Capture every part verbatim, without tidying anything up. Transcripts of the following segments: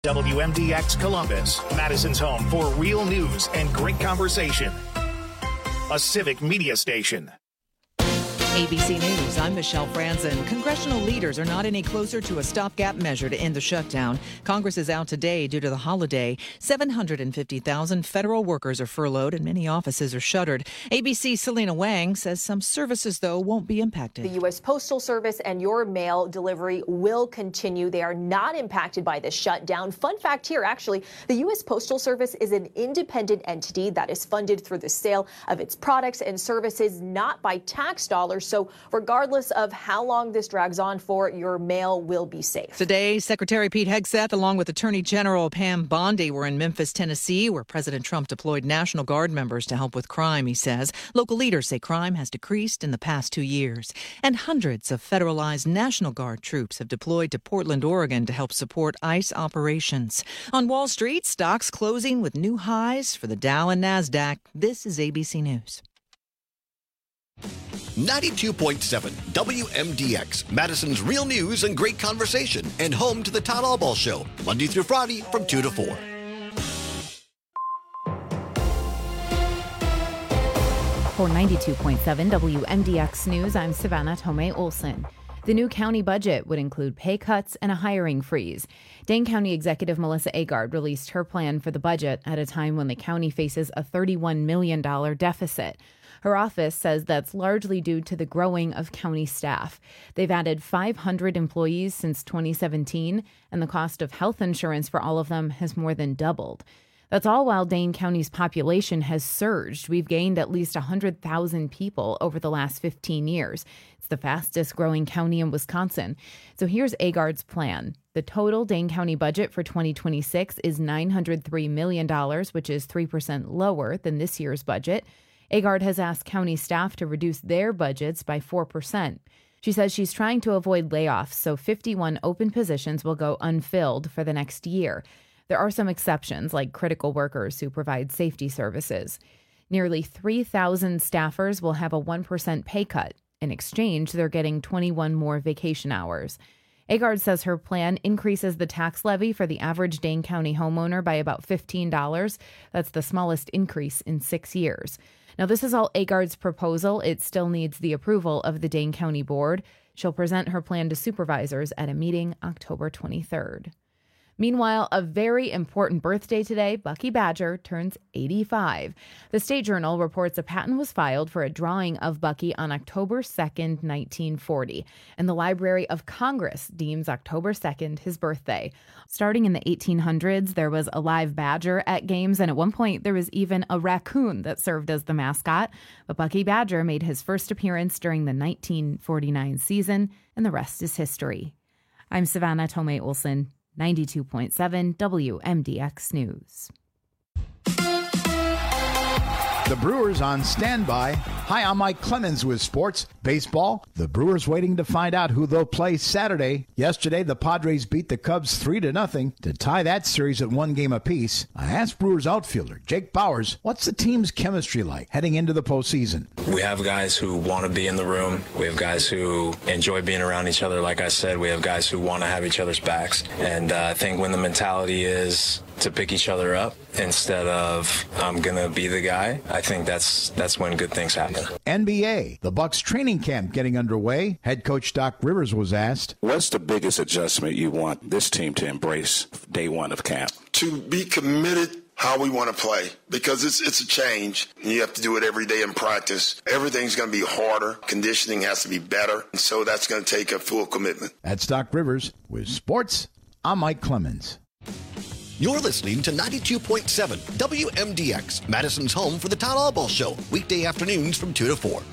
W M D X Columbus, Madison's home for real news and great conversation. A civic media station. A B C News, I'm Michelle Franzen. Congressional leaders are not any closer to a stopgap measure to end the shutdown. Congress is out today due to the holiday. seven hundred fifty thousand federal workers are furloughed and many offices are shuttered. A B C's Selena Wang says some services, though, won't be impacted. The U S Postal Service and your mail delivery will continue. They are not impacted by the shutdown. Fun fact here, actually, the U S Postal Service is an independent entity that is funded through the sale of its products and services, not by tax dollars. So regardless of how long this drags on for, your mail will be safe. Today, Secretary Pete Hegseth, along with Attorney General Pam Bondi, were in Memphis, Tennessee, where President Trump deployed National Guard members to help with crime, he says. Local leaders say crime has decreased in the past two years. And hundreds of federalized National Guard troops have deployed to Portland, Oregon to help support ICE operations. On Wall Street, stocks closing with new highs for the Dow and NASDAQ. This is A B C News. ninety-two point seven W M D X, Madison's real news and great conversation, and home to the Todd Albaugh Show, Monday through Friday from two to four. For ninety-two point seven W M D X News, I'm Savannah Tomei Olson. The new county budget would include pay cuts and a hiring freeze. Dane County Executive Melissa Agard released her plan for the budget at a time when the county faces a thirty-one million dollars deficit. Her office says that's largely due to the growing of county staff. They've added five hundred employees since twenty seventeen, and the cost of health insurance for all of them has more than doubled. That's all while Dane County's population has surged. We've gained at least one hundred thousand people over the last fifteen years. It's the fastest growing county in Wisconsin. So here's Agard's plan. The total Dane County budget for twenty twenty-six is nine hundred three million dollars, which is three percent lower than this year's budget. Agard has asked county staff to reduce their budgets by four percent. She says she's trying to avoid layoffs, so fifty-one open positions will go unfilled for the next year. There are some exceptions, like critical workers who provide safety services. Nearly three thousand staffers will have a one percent pay cut. In exchange, they're getting twenty-one more vacation hours. Agard says her plan increases the tax levy for the average Dane County homeowner by about fifteen dollars. That's the smallest increase in six years. Now, this is all Agard's proposal. It still needs the approval of the Dane County Board. She'll present her plan to supervisors at a meeting October twenty-third. Meanwhile, a very important birthday today. Bucky Badger turns eighty-five. The State Journal reports a patent was filed for a drawing of Bucky on October second, nineteen forty, and the Library of Congress deems October second his birthday. Starting in the eighteen hundreds, there was a live badger at games, and at one point there was even a raccoon that served as the mascot. But Bucky Badger made his first appearance during the nineteen forty-nine season, and the rest is history. I'm Savannah Tomei Olson. ninety-two point seven W M D X News. The Brewers on standby. Hi, I'm Mike Clemens with sports. Baseball, the Brewers waiting to find out who they'll play Saturday. Yesterday, the Padres beat the Cubs three to nothing to tie that series at one game apiece. I asked Brewers outfielder Jake Bauers, what's the team's chemistry like heading into the postseason? We have guys who want to be in the room. We have guys who enjoy being around each other. Like I said, we have guys who want to have each other's backs. And uh, I think when the mentality is to pick each other up instead of I'm going to be the guy, I think that's that's when good things happen. N B A, the Bucks training camp getting underway. Head coach Doc Rivers was asked, what's the biggest adjustment you want this team to embrace day one of camp? To be committed how we want to play, because it's it's a change. You have to do it every day in practice. Everything's going to be harder. Conditioning has to be better. And so that's going to take a full commitment. That's Doc Rivers. With sports, I'm Mike Clemens. You're listening to ninety-two point seven W M D X, Madison's home for the Todd Albaugh Show, weekday afternoons from two to four.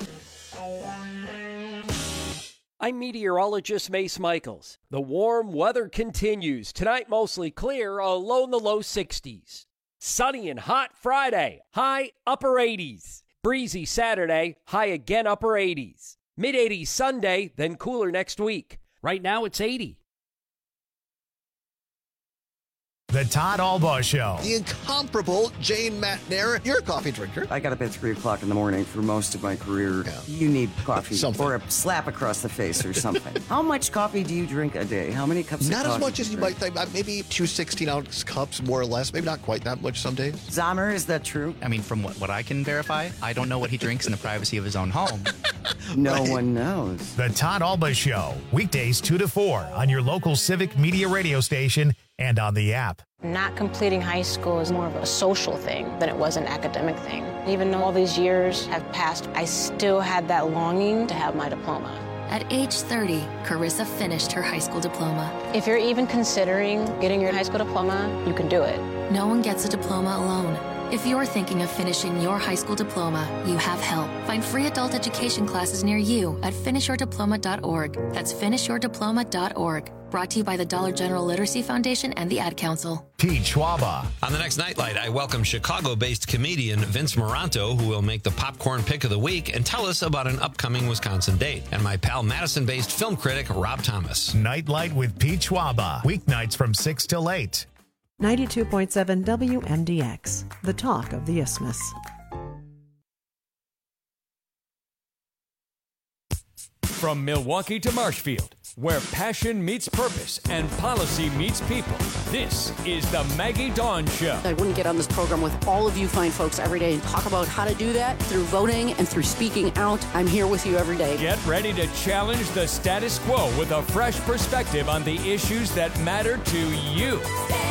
I'm meteorologist Mace Michaels. The warm weather continues. Tonight mostly clear, a low in the low sixties. Sunny and hot Friday, high upper eighties. Breezy Saturday, high again upper eighties. mid eighties Sunday, then cooler next week. Right now it's eighty. The Todd Albaugh Show. The incomparable Jane Matnair. You're a coffee drinker. I got up at three o'clock in the morning for most of my career. Yeah. You need coffee something. Or a slap across the face or something. How much coffee do you drink a day? How many cups not of coffee? Not as much as you drink? might think. Maybe two sixteen-ounce cups, more or less. Maybe not quite that much some days. Zahmer, is that true? I mean, from what, what I can verify, I don't know what he drinks in the privacy of his own home. No right. one knows. The Todd Albaugh Show. Weekdays two to four on your local Civic Media radio station and on the app. Not completing high school is more of a social thing than it was an academic thing. Even though all these years have passed, I still had that longing to have my diploma. At age thirty, Carissa finished her high school diploma. If you're even considering getting your high school diploma, you can do it. No one gets a diploma alone. If you're thinking of finishing your high school diploma, you have help. Find free adult education classes near you at finish your diploma dot org. That's finish your diploma dot org. Brought to you by the Dollar General Literacy Foundation and the Ad Council. Pete Schwaba. On the next Nightlight, I welcome Chicago-based comedian Vince Moranto, who will make the popcorn pick of the week and tell us about an upcoming Wisconsin date. And my pal Madison-based film critic Rob Thomas. Nightlight with Pete Schwaba. Weeknights from six till eight. ninety-two point seven W M D X, the talk of the Isthmus. From Milwaukee to Marshfield, where passion meets purpose and policy meets people, this is the Maggie Dawn Show. I wouldn't get on this program with all of you fine folks every day and talk about how to do that through voting and through speaking out. I'm here with you every day. Get ready to challenge the status quo with a fresh perspective on the issues that matter to you.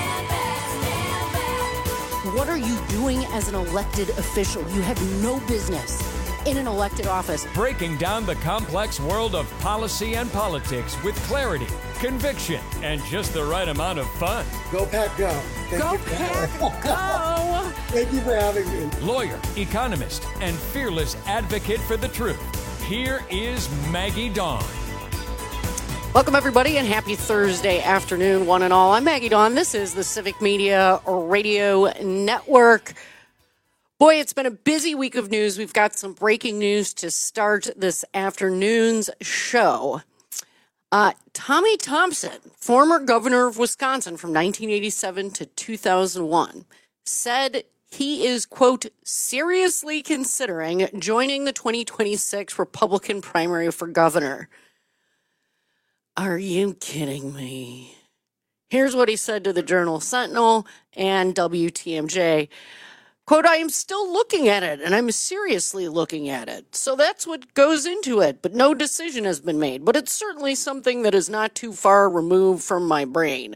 What are you doing as an elected official? You have no business in an elected office. Breaking down the complex world of policy and politics with clarity, conviction, and just the right amount of fun. Go Pack Go. Thank Go you. Pack Go. Thank you for having me. Lawyer, economist, and fearless advocate for the truth. Here is Maggie Dawn. Welcome, everybody, and happy Thursday afternoon, one and all. I'm Maggie Dawn. This is the Civic Media Radio Network. Boy, it's been a busy week of news. We've got some breaking news to start this afternoon's show. Uh, Tommy Thompson, former governor of Wisconsin from nineteen eighty-seven to two thousand one, said he is, quote, seriously considering joining the twenty twenty-six Republican primary for governor. Are you kidding me? Here's what he said to the Journal Sentinel and W T M J. Quote, I am still looking at it, and I'm seriously looking at it. So that's what goes into it, but no decision has been made. But it's certainly something that is not too far removed from my brain.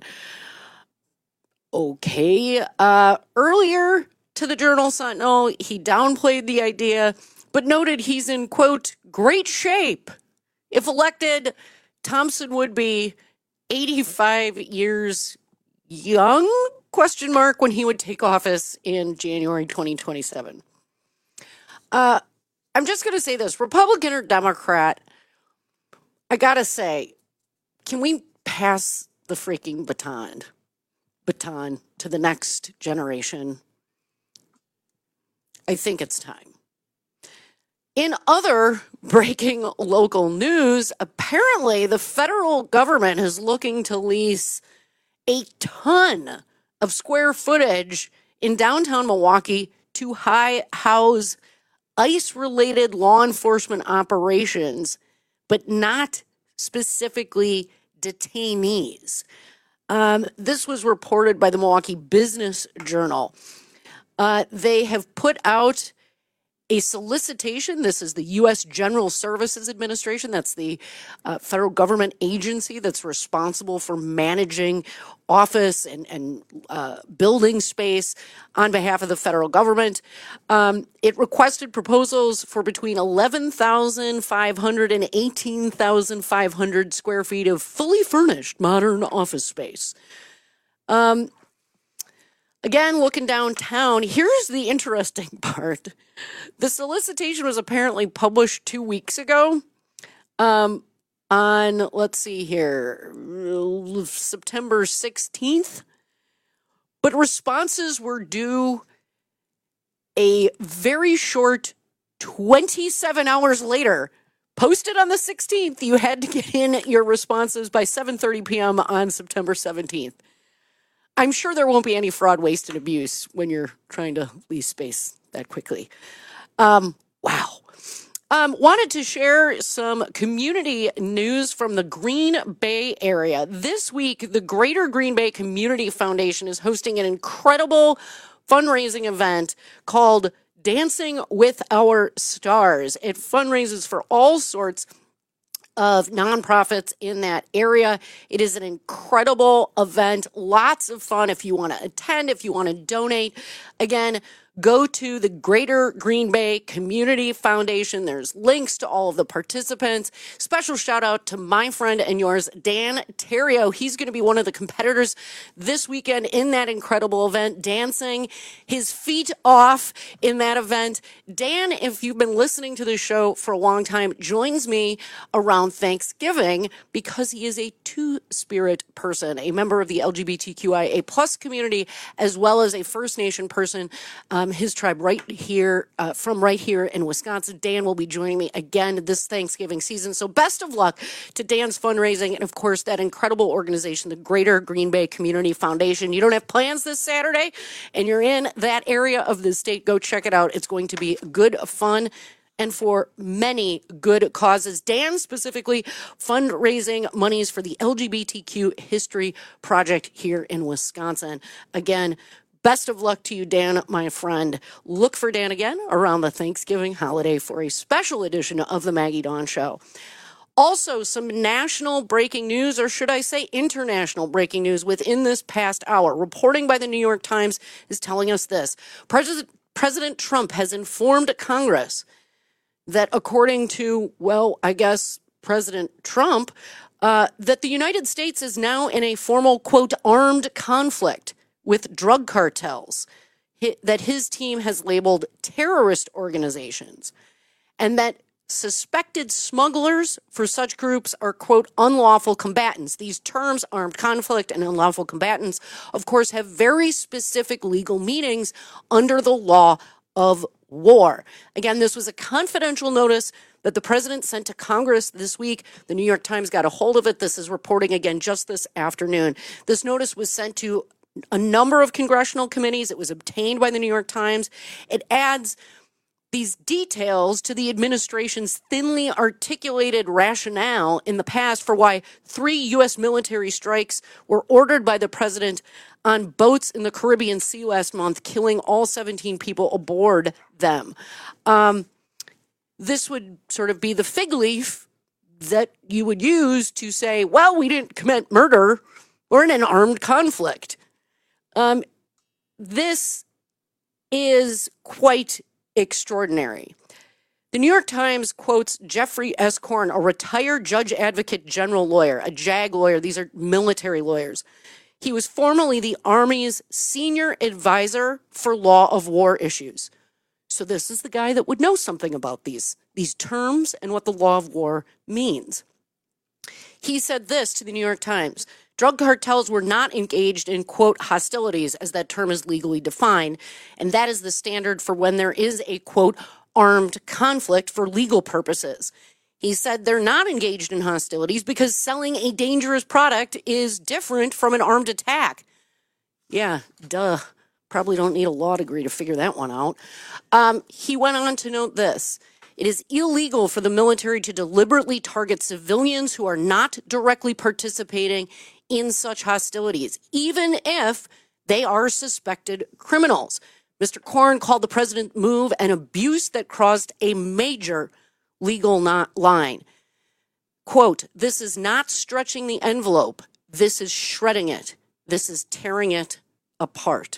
Okay. Uh, earlier to the Journal Sentinel, he downplayed the idea, but noted he's in, quote, great shape. If elected, Thompson would be eighty-five years young, question mark, when he would take office in January twenty twenty-seven. Uh, I'm just going to say this, Republican or Democrat, I got to say, can we pass the freaking baton, baton to the next generation? I think it's time. In other breaking local news, apparently the federal government is looking to lease a ton of square footage in downtown Milwaukee to high house ICE-related law enforcement operations, but not specifically detainees. Um, this was reported by the Milwaukee Business Journal. Uh, they have put out a solicitation. This is the U S General Services Administration. That's the uh, federal government agency that's responsible for managing office and, and uh, building space on behalf of the federal government. Um, it requested proposals for between eleven thousand five hundred and eighteen thousand five hundred square feet of fully furnished modern office space. Um, Again, looking downtown, here's the interesting part. The solicitation was apparently published two weeks ago um, on, let's see here, September sixteenth. But responses were due a very short twenty-seven hours later. Posted on the sixteenth, you had to get in your responses by seven thirty p.m. on September seventeenth. I'm sure there won't be any fraud, waste, and abuse when you're trying to lease space that quickly. Um, wow. Um, wanted to share some community news from the Green Bay area. This week, the Greater Green Bay Community Foundation is hosting an incredible fundraising event called Dancing with Our Stars. It fundraises for all sorts of nonprofits in that area. It is an incredible event, lots of fun if you want to attend, if you want to donate. Again, go to the Greater Green Bay Community Foundation. There's links to all of the participants. Special shout out to my friend and yours, Dan Terrio. He's going to be one of the competitors this weekend in that incredible event, dancing his feet off in that event. Dan, if you've been listening to the show for a long time, joins me around Thanksgiving because he is a two-spirit person, a member of the L G B T Q I A plus community, as well as a First Nation person. Um, his tribe right here, uh, from right here in Wisconsin. Dan will be joining me again this Thanksgiving season. So best of luck to Dan's fundraising and, of course, that incredible organization, the Greater Green Bay Community Foundation. You don't have plans this Saturday and you're in that area of the state, go check it out. It's going to be good fun and for many good causes. Dan specifically fundraising monies for the L G B T Q History Project here in Wisconsin. Again, best of luck to you, Dan, my friend. Look for Dan again around the Thanksgiving holiday for a special edition of the Maggie Dawn Show. Also, some national breaking news, or should I say international breaking news within this past hour. Reporting by the New York Times is telling us this. President, President Trump has informed Congress that according to, well, I guess President Trump, uh, that the United States is now in a formal, quote, armed conflict with drug cartels that his team has labeled terrorist organizations, and that suspected smugglers for such groups are, quote, unlawful combatants. These terms, armed conflict and unlawful combatants, of course, have very specific legal meanings under the law of war. Again, this was a confidential notice that the president sent to Congress this week. The New York Times got a hold of it. This is reporting again just this afternoon. This notice was sent to a number of congressional committees. It was obtained by the New York Times. It adds these details to the administration's thinly articulated rationale in the past for why three U S military strikes were ordered by the president on boats in the Caribbean Sea last month, killing all seventeen people aboard them. Um, this would sort of be the fig leaf that you would use to say, well, we didn't commit murder. We're in an armed conflict. Um, this is quite extraordinary. The New York Times quotes Jeffrey S. Korn, a retired judge advocate general lawyer, a JAG lawyer. These are military lawyers. He was formerly the Army's senior advisor for law of war issues. So this is the guy that would know something about these, these terms and what the law of war means. He said this to the New York Times. Drug cartels were not engaged in, quote, hostilities, as that term is legally defined, and that is the standard for when there is a, quote, armed conflict for legal purposes. He said they're not engaged in hostilities because selling a dangerous product is different from an armed attack. Yeah, duh. Probably don't need a law degree to figure that one out. Um, he went on to note this. It is illegal for the military to deliberately target civilians who are not directly participating in such hostilities, even if they are suspected criminals. Mister Korn called the president's move an abuse that crossed a major legal not line. Quote, this is not stretching the envelope. This is shredding it. This is tearing it apart.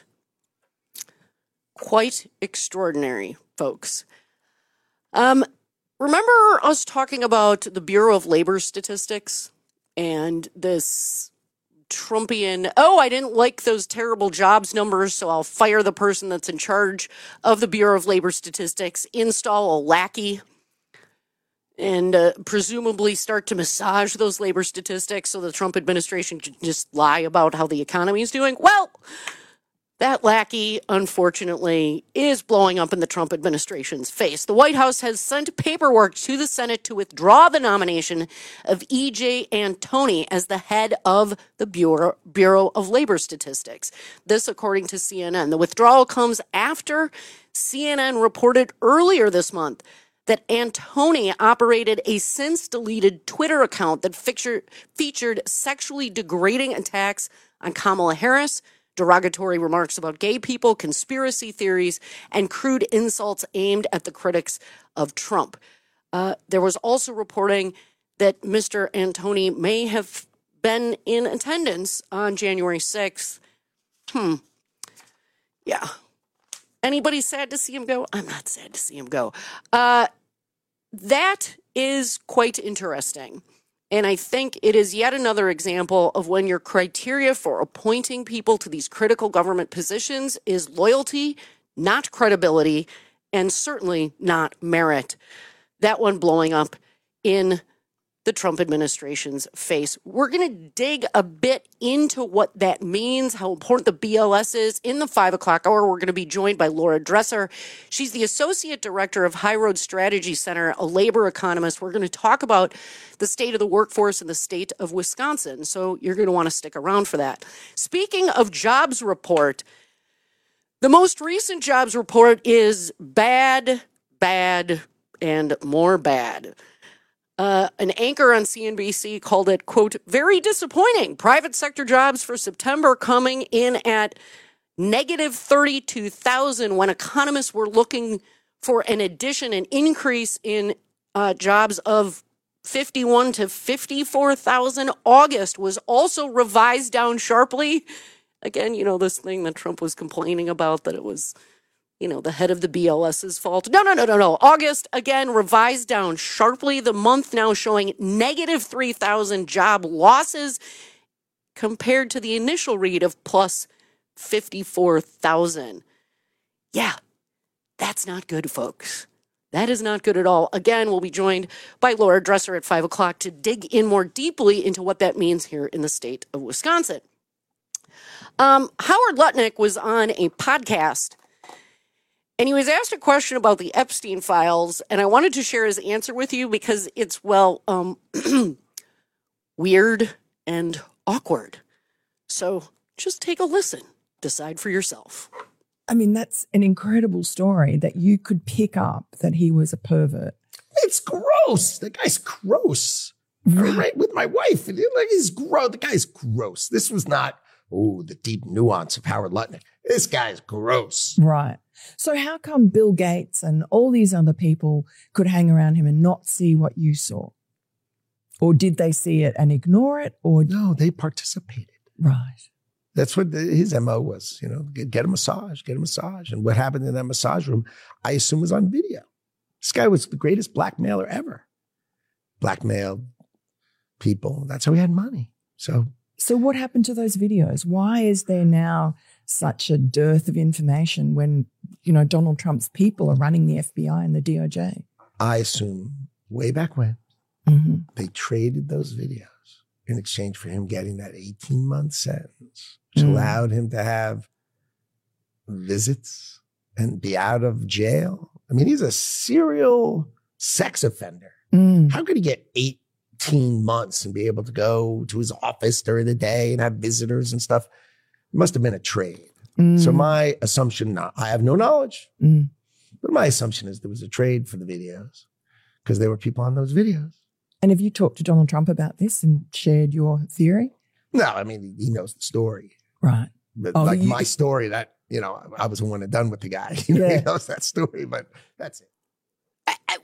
Quite extraordinary, folks. Um, remember us talking about the Bureau of Labor Statistics and this Trumpian, oh, I didn't like those terrible jobs numbers, so I'll fire the person that's in charge of the Bureau of Labor Statistics, install a lackey, and uh, presumably start to massage those labor statistics so the Trump administration can just lie about how the economy is doing? Well, That lackey, unfortunately, is blowing up in the Trump administration's face. The White House has sent paperwork to the Senate to withdraw the nomination of E J Antoni as the head of the Bureau, Bureau of Labor Statistics. This, according to C N N. The withdrawal comes after C N N reported earlier this month that Antoni operated a since-deleted Twitter account that featured, featured sexually degrading attacks on Kamala Harris, derogatory remarks about gay people, conspiracy theories, and crude insults aimed at the critics of Trump. Uh, there was also reporting that Mister Antoni may have been in attendance on January sixth. Hmm. Yeah. Anybody sad to see him go? I'm not sad to see him go. Uh, that is quite interesting. And I think it is yet another example of when your criteria for appointing people to these critical government positions is loyalty, not credibility, and certainly not merit. That one blowing up in the Trump administration's face. We're going to dig a bit into what that means, how important the B L S is. In the five o'clock hour, we're going to be joined by Laura Dresser. She's the Associate Director of High Road Strategy Center, a labor economist. We're going to talk about the state of the workforce in the state of Wisconsin, so you're going to want to stick around for that. Speaking of jobs report, the most recent jobs report is bad, bad, and more bad. Uh, an anchor on C N B C called it, quote, very disappointing. Private sector jobs for September coming in at negative thirty-two thousand when economists were looking for an addition, an increase in uh, jobs of fifty-one to fifty-four thousand. August was also revised down sharply. Again, you know, this thing that Trump was complaining about, that it was, you know, the head of the B L S's fault. No, no, no, no, no. August, again, revised down sharply. The month now showing negative three thousand job losses compared to the initial read of plus fifty-four thousand. Yeah, that's not good, folks. That is not good at all. Again, we'll be joined by Laura Dresser at five o'clock to dig in more deeply into what that means here in the state of Wisconsin. Um, Howard Lutnick was on a podcast, and he was asked a question about the Epstein files, and I wanted to share his answer with you because it's, well, um, weird and awkward. So just take a listen. Decide for yourself. I mean, that's an incredible story that you could pick up that he was a pervert. It's gross. The guy's gross. Right, I mean, right with my wife. Like, he's gross. The guy's gross. This was not, oh, the deep nuance of Howard Lutnick. This guy's gross. Right. So how come Bill Gates and all these other people could hang around him and not see what you saw? Or did they see it and ignore it? Or no, they participated. Right. That's what the, his M O was, you know, get, get a massage, get a massage. And what happened in that massage room, I assume, was on video. This guy was the greatest blackmailer ever. Blackmailed people. That's how he had money. So, so what happened to those videos? Why is there now such a dearth of information when, you know, Donald Trump's people are running the F B I and the D O J? I assume way back when, mm-hmm. they traded those videos in exchange for him getting that eighteen-month sentence, which mm. allowed him to have visits and be out of jail. I mean, he's a serial sex offender. Mm. How could he get eighteen months and be able to go to his office during the day and have visitors and stuff? It must have been a trade. Mm. So my assumption, not, I have no knowledge, mm. but my assumption is there was a trade for the videos because there were people on those videos. And have you talked to Donald Trump about this and shared your theory? No, I mean, he knows the story. Right. But oh, like you, my story, that, you know, I was the one and done with the guy. You know, yeah. He knows that story, but that's it. I, I,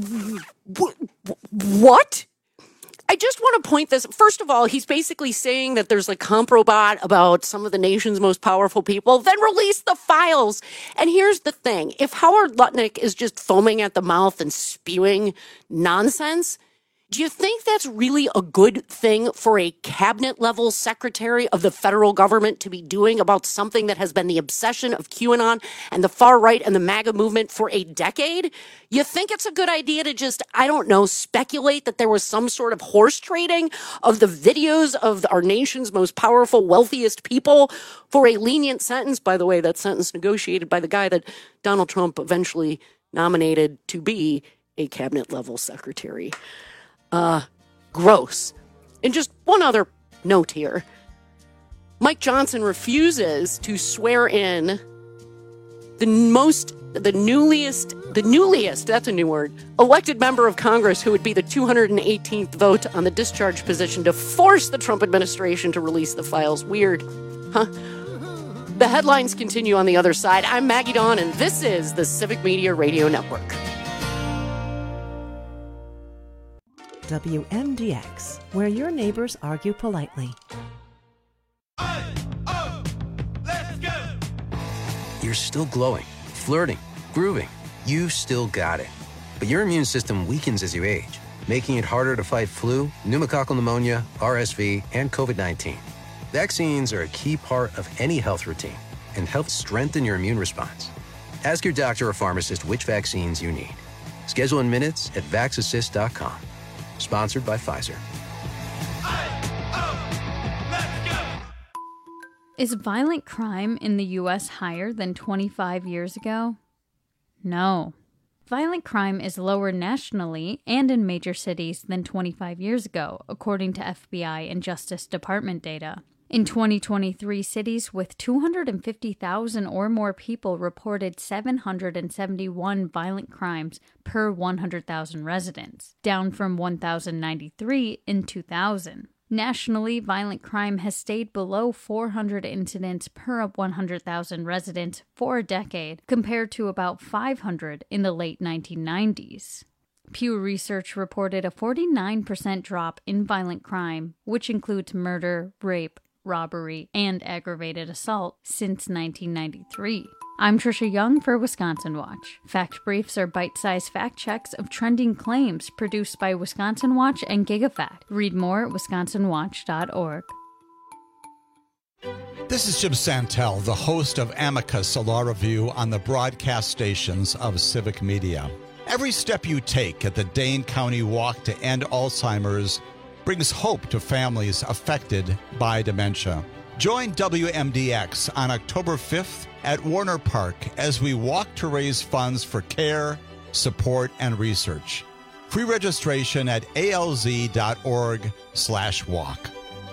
what? I just want to point this. First of all, he's basically saying that there's a comprobot about some of the nation's most powerful people. Then release the files. And here's the thing. If Howard Lutnick is just foaming at the mouth and spewing nonsense, Do you think that's really a good thing for a cabinet level secretary of the federal government to be doing about something that has been the obsession of QAnon and the far right and the MAGA movement for a decade? You think it's a good idea to just, I don't know, speculate that there was some sort of horse trading of the videos of our nation's most powerful, wealthiest people for a lenient sentence? By the way, that sentence negotiated by the guy that Donald Trump eventually nominated to be a cabinet level secretary. Uh, gross. And just one other note here. Mike Johnson refuses to swear in the most, the newliest, the newliest, that's a new word, elected member of Congress who would be the two hundred eighteenth vote on the discharge position to force the Trump administration to release the files. Weird. Huh? The headlines continue on the other side. I'm Maggie Dawn, and this is the Civic Media Radio Network. W M D X, where your neighbors argue politely. You're still glowing, flirting, grooving. You still got it. But your immune system weakens as you age, making it harder to fight flu, pneumococcal pneumonia, R S V, and COVID nineteen. Vaccines are a key part of any health routine and help strengthen your immune response. Ask your doctor or pharmacist which vaccines you need. Schedule in minutes at vax assist dot com. Sponsored by Pfizer. Is violent crime in the U S higher than twenty-five years ago? No. Violent crime is lower nationally and in major cities than twenty-five years ago, according to F B I and Justice Department data. In twenty twenty-three, cities with two hundred fifty thousand or more people reported seven hundred seventy-one violent crimes per one hundred thousand residents, down from one thousand ninety-three in two thousand. Nationally, violent crime has stayed below four hundred incidents per one hundred thousand residents for a decade, compared to about five hundred in the late nineteen nineties. Pew Research reported a forty-nine percent drop in violent crime, which includes murder, rape, robbery, and aggravated assault since nineteen ninety-three. I'm Trisha Young for Wisconsin Watch. Fact Briefs are bite-sized fact checks of trending claims produced by Wisconsin Watch and GigaFact. Read more at wisconsin watch dot org. This is Jim Santel, the host of Amicus, a law review on the broadcast stations of Civic Media. Every step you take at the Dane County Walk to End Alzheimer's brings hope to families affected by dementia. Join W M D X on October fifth at Warner Park as we walk to raise funds for care, support, and research. Free registration at A L Z dot org slash walk.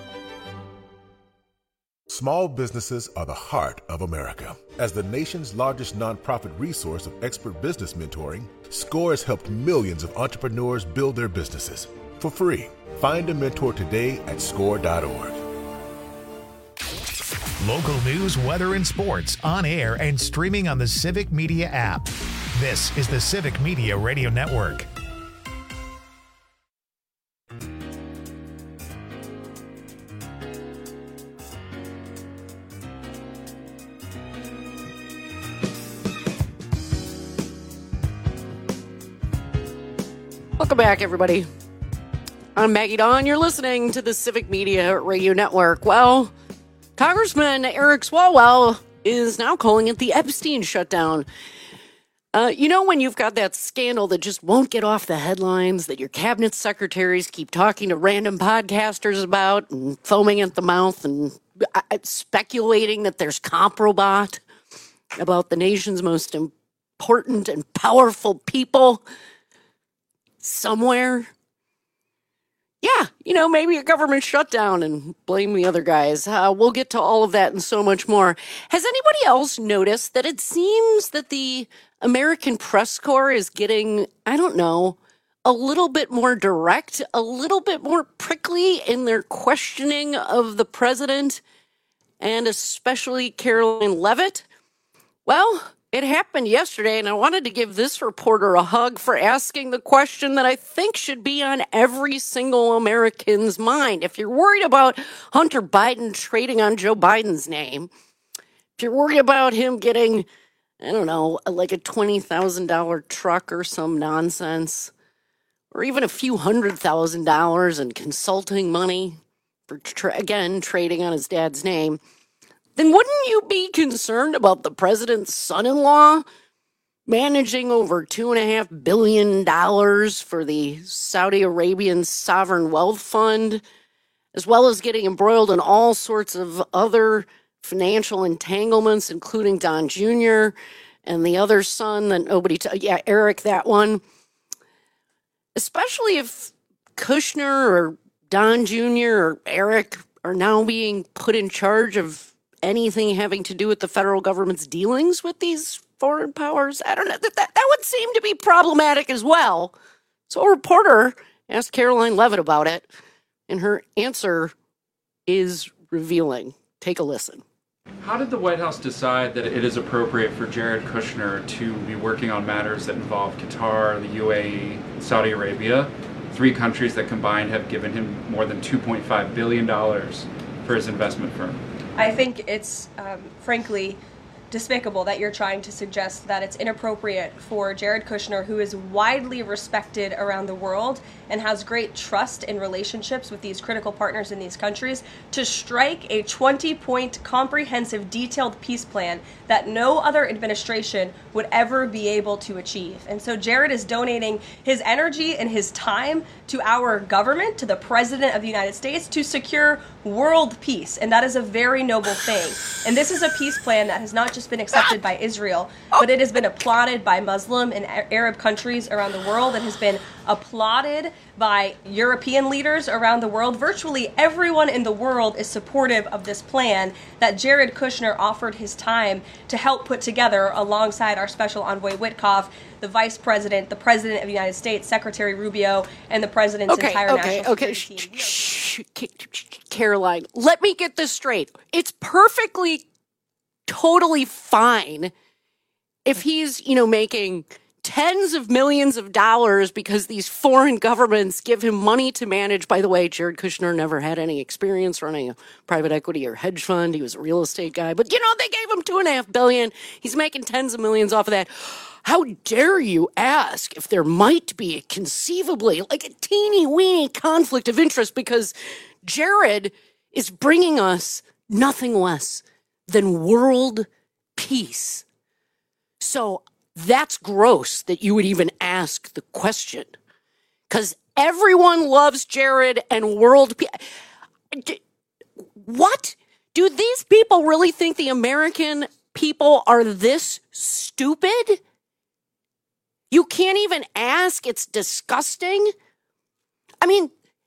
Small businesses are the heart of America. As the nation's largest nonprofit resource of expert business mentoring, SCORE has helped millions of entrepreneurs build their businesses for free. Find a mentor today at score dot org. Local news, weather, and sports on air and streaming on the Civic Media app. This is the Civic Media Radio Network. Welcome back, everybody. I'm Maggie Dawn. You're listening to the Civic Media Radio Network. Well, Congressman Eric Swalwell is now calling it the Epstein shutdown. Uh, you know when you've got that scandal that just won't get off the headlines, that your cabinet secretaries keep talking to random podcasters about and foaming at the mouth and uh, speculating that there's Comprobot about the nation's most important and powerful people somewhere? Yeah, you know, maybe a government shutdown and blame the other guys. Uh, we'll get to all of that and so much more. Has anybody else noticed that it seems that the American press corps is getting, I don't know, a little bit more direct, a little bit more prickly in their questioning of the president and especially Caroline Leavitt? Well, it happened yesterday, and I wanted to give this reporter a hug for asking the question that I think should be on every single American's mind. If you're worried about Hunter Biden trading on Joe Biden's name, if you're worried about him getting, I don't know, like a twenty thousand dollars truck or some nonsense, or even a few hundred thousand dollars in consulting money for, tra- again, trading on his dad's name, then wouldn't you be concerned about the president's son-in-law managing over two and a half billion dollars for the Saudi Arabian Sovereign Wealth Fund, as well as getting embroiled in all sorts of other financial entanglements, including Don Junior and the other son that nobody, t- yeah, Eric, that one. Especially if Kushner or Don Junior or Eric are now being put in charge of anything having to do with the federal government's dealings with these foreign powers. I don't know. That, that, that would seem to be problematic as well. So a reporter asked Caroline Levitt about it, and her answer is revealing. Take a listen. How did the White House decide that it is appropriate for Jared Kushner to be working on matters that involve Qatar, the U A E, Saudi Arabia, three countries that combined have given him more than two point five billion dollars for his investment firm? I think it's, um, frankly, despicable that you're trying to suggest that it's inappropriate for Jared Kushner, who is widely respected around the world and has great trust in relationships with these critical partners in these countries, to strike a twenty-point comprehensive detailed peace plan that no other administration would ever be able to achieve. And so Jared is donating his energy and his time to our government, to the President of the United States, to secure world peace. And that is a very noble thing. And this is a peace plan that has not just been accepted by Israel, but it has been applauded by Muslim and Arab countries around the world. It has been applauded by European leaders around the world. Virtually everyone in the world is supportive of this plan that Jared Kushner offered his time to help put together alongside our special envoy Witkoff, the vice president, the president of the United States, Secretary Rubio, and the president's okay, entire okay, national okay. security team. Shh, shh, Caroline, let me get this straight. It's perfectly, totally fine if he's, you know, making tens of millions of dollars because these foreign governments give him money to manage. By the way, Jared Kushner never had any experience running a private equity or hedge fund. He was a real estate guy. But, you know, they gave him two and a half billion. He's making tens of millions off of that. How dare you ask if there might be conceivably like a teeny weeny conflict of interest, because Jared is bringing us nothing less than world peace. So that's gross that you would even ask the question, because everyone loves Jared and world peace. What? Do these people really think the American people are this stupid? You can't even ask. It's disgusting. I mean,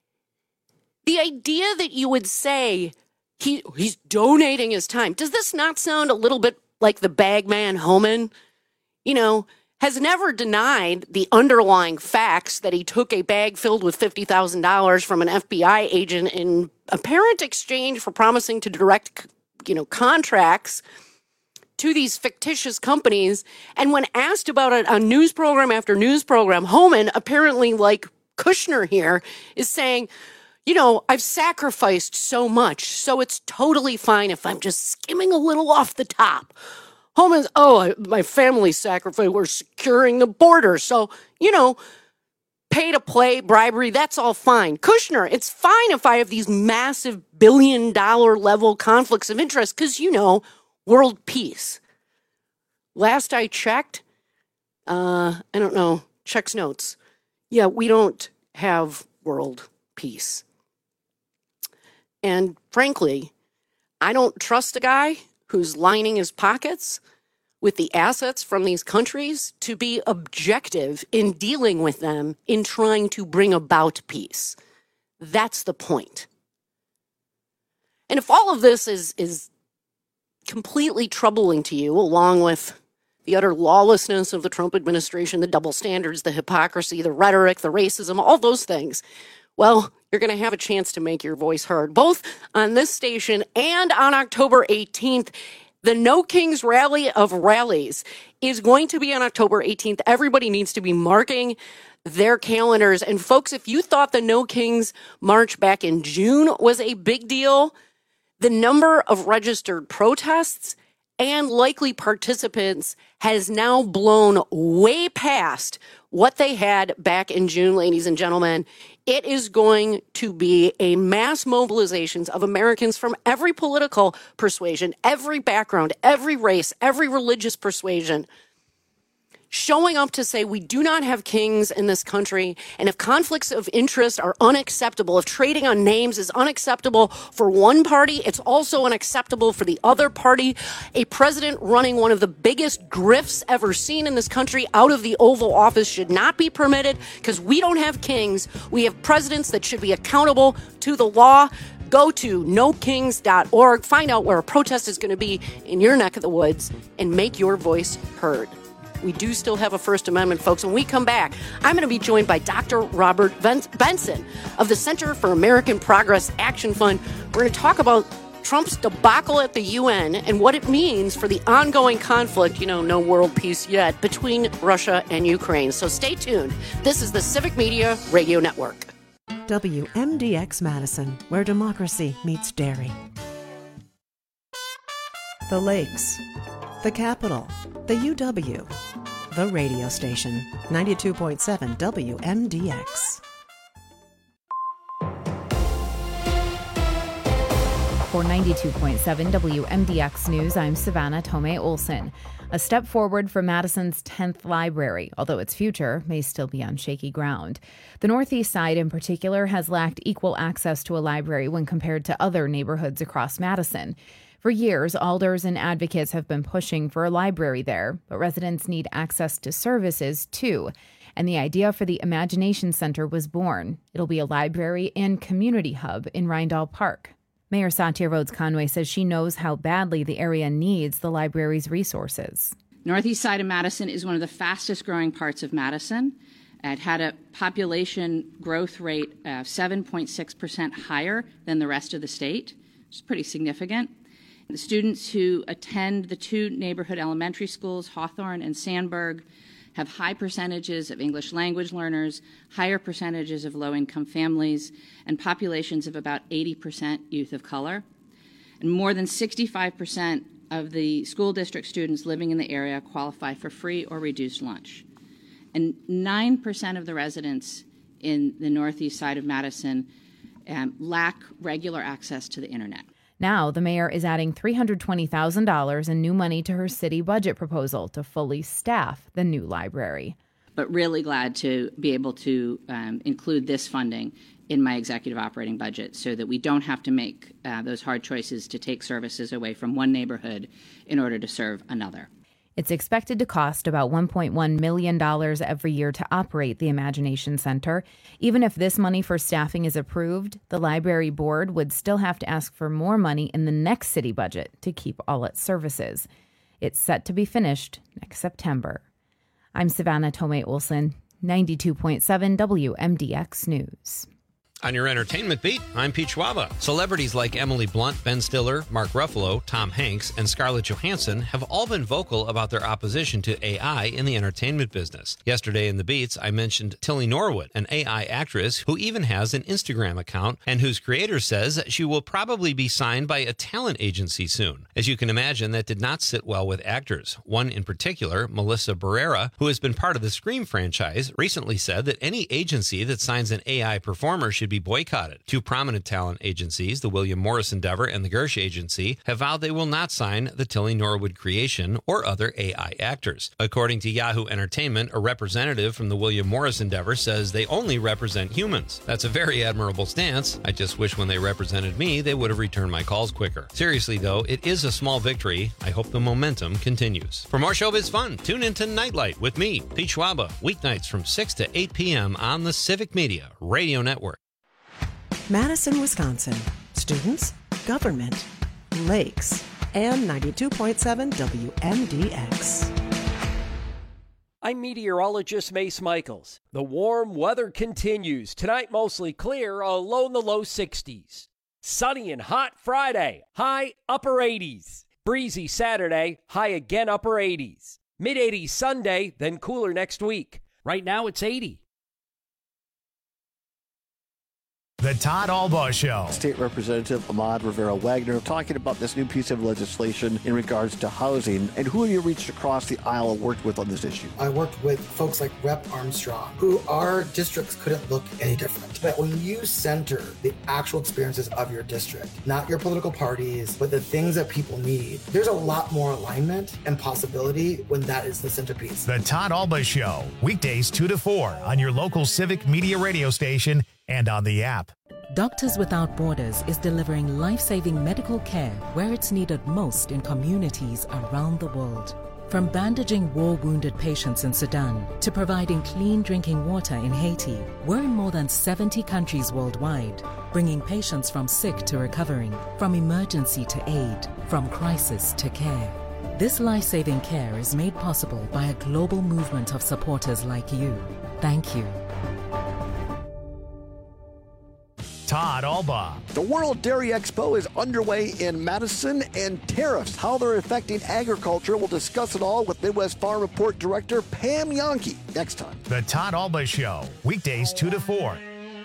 the idea that you would say he he's donating his time. Does this not sound a little bit like the bagman Homan? You know, has never denied the underlying facts that he took a bag filled with fifty thousand dollars from an F B I agent in apparent exchange for promising to direct, you know, contracts to these fictitious companies. And when asked about it on news program after news program, Homan, apparently like Kushner here, is saying, you know, I've sacrificed so much, so it's totally fine if I'm just skimming a little off the top. Homan's, oh, I, my family sacrificed, we're securing the border. So, you know, pay to play, bribery, that's all fine. Kushner, it's fine if I have these massive billion dollar level conflicts of interest because, you know, world peace. Last I checked, uh, I don't know, checks notes. Yeah, we don't have world peace. And frankly, I don't trust a guy who's lining his pockets with the assets from these countries to be objective in dealing with them in trying to bring about peace. That's the point. And if all of this is, is completely troubling to you, along with the utter lawlessness of the Trump administration, the double standards, the hypocrisy, the rhetoric, the racism, all those things, well, you're going to have a chance to make your voice heard, both on this station and on October eighteenth. The No Kings Rally of Rallies is going to be on October eighteenth. Everybody needs to be marking their calendars. And folks, if you thought the No Kings March back in June was a big deal, the number of registered protests and likely participants has now blown way past what they had back in June, ladies and gentlemen. It is going to be a mass mobilizations of Americans from every political persuasion, every background, every race, every religious persuasion, showing up to say we do not have kings in this country, and if conflicts of interest are unacceptable, if trading on names is unacceptable for one party, it's also unacceptable for the other party. A president running one of the biggest grifts ever seen in this country out of the Oval Office should not be permitted, because we don't have kings. We have presidents that should be accountable to the law. Go to no kings dot org, find out where a protest is going to be in your neck of the woods, and make your voice heard. We do still have a First Amendment, folks. When we come back, I'm going to be joined by Doctor Robert Benson of the Center for American Progress Action Fund. We're going to talk about Trump's debacle at the U N and what it means for the ongoing conflict, you know, no world peace yet, between Russia and Ukraine. So stay tuned. This is the Civic Media Radio Network. W M D X Madison, where democracy meets dairy. The Lakes, the Capitol, the U W, the radio station, ninety-two point seven W M D X. For ninety-two point seven W M D X News, I'm Savannah Tomei Olson. A step forward for Madison's tenth library, although its future may still be on shaky ground. The Northeast Side in particular has lacked equal access to a library when compared to other neighborhoods across Madison. For years, alders and advocates have been pushing for a library there, but residents need access to services, too. And the idea for the Imagination Center was born. It'll be a library and community hub in Rindall Park. Mayor Satya Rhodes Conway says she knows how badly the area needs the library's resources. Northeast side of Madison is one of the fastest growing parts of Madison. It had a population growth rate of seven point six percent higher than the rest of the state, which is pretty significant. The students who attend the two neighborhood elementary schools, Hawthorne and Sandburg, have high percentages of English language learners, higher percentages of low-income families, and populations of about eighty percent youth of color. And more than sixty-five percent of the school district students living in the area qualify for free or reduced lunch. And nine percent of the residents in the northeast side of Madison um, lack regular access to the internet. Now, the mayor is adding three hundred twenty thousand dollars in new money to her city budget proposal to fully staff the new library. But really glad to be able to um, include this funding in my executive operating budget so that we don't have to make uh, those hard choices to take services away from one neighborhood in order to serve another. It's expected to cost about one point one million dollars every year to operate the Imagination Center. Even if this money for staffing is approved, the library board would still have to ask for more money in the next city budget to keep all its services. It's set to be finished next September. I'm Savannah Tomei Olson, ninety-two point seven W M D X News. On your entertainment beat, I'm Pete Schwaba. Celebrities like Emily Blunt, Ben Stiller, Mark Ruffalo, Tom Hanks, and Scarlett Johansson have all been vocal about their opposition to A I in the entertainment business. Yesterday in the Beats, I mentioned Tilly Norwood, an A I actress who even has an Instagram account and whose creator says she will probably be signed by a talent agency soon. As you can imagine, that did not sit well with actors. One in particular, Melissa Barrera, who has been part of the Scream franchise, recently said that any agency that signs an A I performer should be boycotted. Two prominent talent agencies, the William Morris Endeavor and the Gersh Agency, have vowed they will not sign the Tilly Norwood creation or other A I actors. According to Yahoo Entertainment, a representative from the William Morris Endeavor says they only represent humans. That's a very admirable stance. I just wish when they represented me, they would have returned my calls quicker. Seriously, though, it is a small victory. I hope the momentum continues. For more showbiz fun, tune into Nightlight with me, Pete Schwaba, weeknights from six to eight p.m. on the Civic Media Radio Network. Madison, Wisconsin. Students, government, lakes, and ninety-two point seven W M D X. I'm meteorologist Mace Michaels. The warm weather continues. Tonight, mostly clear, a low in the low sixties. Sunny and hot Friday, high upper eighties. Breezy Saturday, high again upper eighties. mid eighties Sunday, then cooler next week. Right now, it's eighty. The Todd Albaugh Show. State Representative Ahmad Rivera-Wagner talking about this new piece of legislation in regards to housing. And who have you reached across the aisle and worked with on this issue? I worked with folks like Representative Armstrong, who our districts couldn't look any different. But when you center the actual experiences of your district, not your political parties, but the things that people need, there's a lot more alignment and possibility when that is the centerpiece. The Todd Albaugh Show, weekdays two to four on your local Civic Media radio station and on the app. Doctors Without Borders is delivering life-saving medical care where it's needed most in communities around the world. From bandaging war-wounded patients in Sudan to providing clean drinking water in Haiti, we're in more than seventy countries worldwide, bringing patients from sick to recovering, from emergency to aid, from crisis to care. This life-saving care is made possible by a global movement of supporters like you. Thank you. Todd Albaugh. The World Dairy Expo is underway in Madison, and tariffs, how they're affecting agriculture. We'll discuss it all with Midwest Farm Report Director Pam Jahnke next time. The Todd Albaugh Show, weekdays two to four.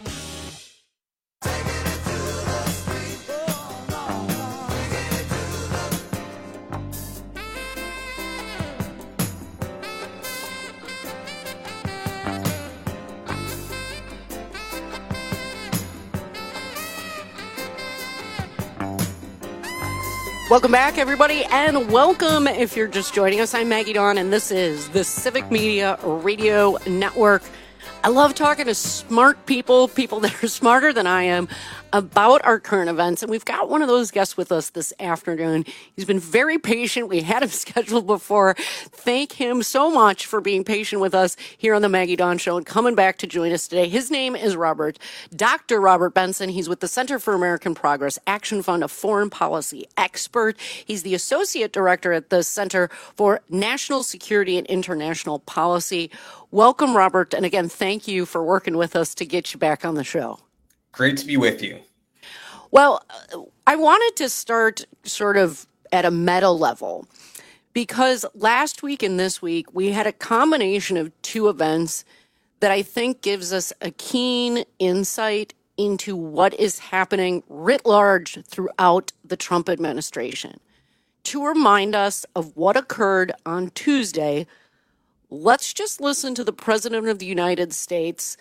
Welcome back, everybody, and welcome if you're just joining us. I'm Maggie Dawn, and this is the Civic Media Radio Network. I love talking to smart people, people that are smarter than I am, about our current events. And we've got one of those guests with us this afternoon. He's been very patient. We had him scheduled before. Thank him so much for being patient with us here on the Maggie Dawn Show and coming back to join us today. His name is Robert, Doctor Robert Benson. He's with the Center for American Progress Action Fund, a foreign policy expert. He's the Associate Director at the Center for National Security and International Policy. Welcome, Robert. And again, thank you for working with us to get you back on the show. Great to be with you. Well, I wanted to start sort of at a meta level because last week and this week, we had a combination of two events that I think gives us a keen insight into what is happening writ large throughout the Trump administration. To remind us of what occurred on Tuesday, let's just listen to the President of the United States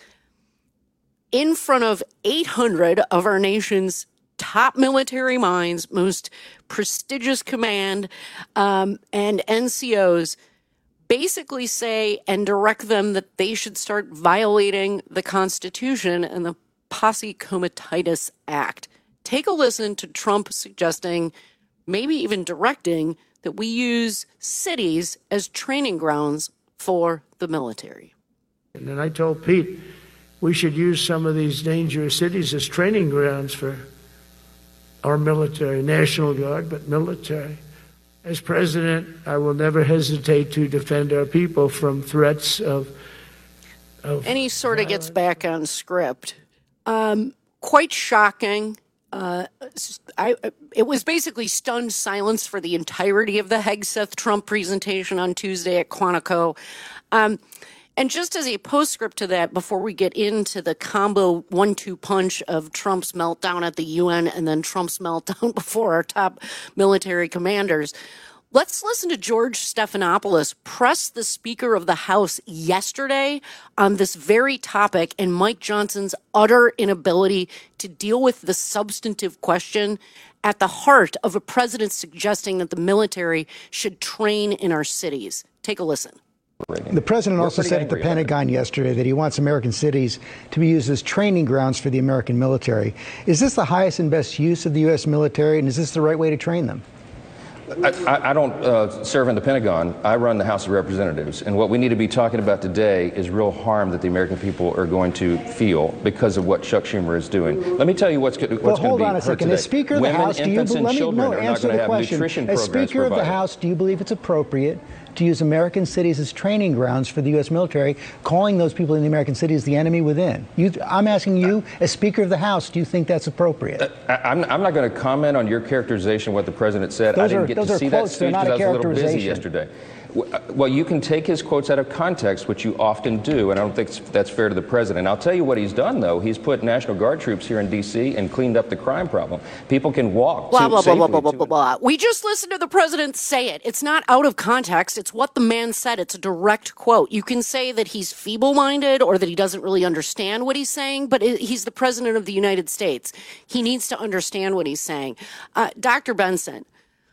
in front of eight hundred of our nation's top military minds, most prestigious command, um, and N C Os, basically say and direct them that they should start violating the Constitution and the Posse Comitatus Act. Take a listen to Trump suggesting, maybe even directing, that we use cities as training grounds for the military. And then I told Pete, we should use some of these dangerous cities as training grounds for our military, National Guard, but military. As president, I will never hesitate to defend our people from threats of... of and he sort of gets back on script. Um, quite shocking. Uh, I, it was basically stunned silence for the entirety of the Hegseth Trump presentation on Tuesday at Quantico. Um, and just as a postscript to that, before we get into the combo one two punch of Trump's meltdown at the U N and then Trump's meltdown before our top military commanders, let's listen to George Stephanopoulos press the Speaker of the House yesterday on this very topic and Mike Johnson's utter inability to deal with the substantive question at the heart of a president suggesting that the military should train in our cities. Take a listen. The president also said at the Pentagon yesterday that he wants American cities to be used as training grounds for the American military. Is this the highest and best use of the U S military, and is this the right way to train them? I, I don't uh, serve in the Pentagon. I run the House of Representatives. And what we need to be talking about today is real harm that the American people are going to feel because of what Chuck Schumer is doing. Let me tell you what's, what's well, going to be hold on a second. As Speaker of the Women, House, do you infants, and let me children no, are not answer going to the have question. nutrition As programs Speaker of the provided. House, do you believe it's appropriate to use American cities as training grounds for the U S military, calling those people in the American cities the enemy within? You, I'm asking you, as Speaker of the House, do you think that's appropriate? I, I'm, I'm not going to comment on your characterization of what the president said. Those I didn't are, get those to are see quotes, that speech they're not because a I was a little busy characterization. yesterday. Well, you can take his quotes out of context, which you often do, and I don't think that's fair to the president. I'll tell you what he's done, though. He's put National Guard troops here in D C and cleaned up the crime problem. People can walk Blah, to, blah, blah, blah, blah, safely blah, blah, blah. We just listened to the president say it. It's not out of context. It's what the man said. It's a direct quote. You can say that he's feeble-minded or that he doesn't really understand what he's saying, but it, he's the president of the United States. He needs to understand what he's saying. Uh, Doctor Benson,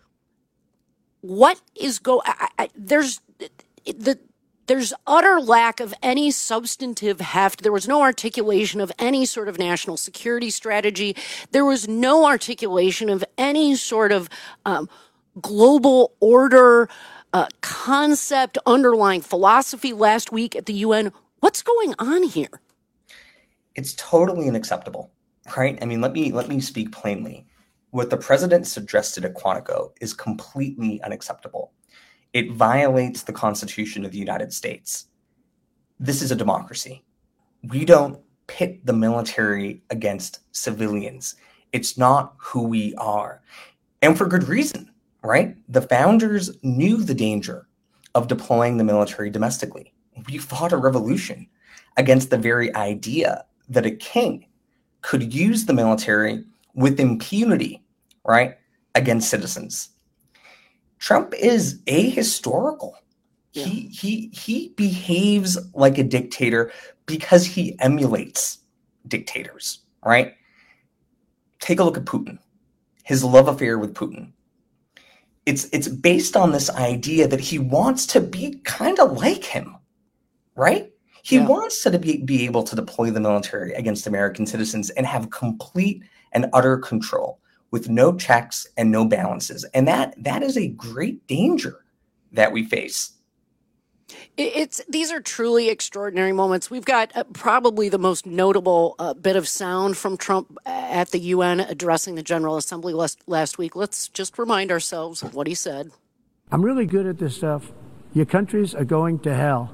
what is go? I, I, there's the there's utter lack of any substantive heft. There was no articulation of any sort of national security strategy. There was no articulation of any sort of um, global order uh, concept, underlying philosophy last week at the U N. What's going on here? It's totally unacceptable, right? I mean, let me let me speak plainly. What the president suggested at Quantico is completely unacceptable. It violates the Constitution of the United States. This is a democracy. We don't pit the military against civilians. It's not who we are. And for good reason, right? The founders knew the danger of deploying the military domestically. We fought a revolution against the very idea that a king could use the military with impunity, right, against citizens. Trump is ahistorical. Yeah. He he he behaves like a dictator because he emulates dictators, right? Take a look at Putin, his love affair with Putin. It's it's based on this idea that he wants to be kind of like him, right? He yeah. wants to be, be able to deploy the military against American citizens and have complete and utter control with no checks and no balances. And that that is a great danger that we face. It's these are truly extraordinary moments. We've got uh, probably the most notable uh, bit of sound from Trump at the U N addressing the General Assembly last, last week. Let's just remind ourselves of what he said. I'm really good at this stuff. Your countries are going to hell.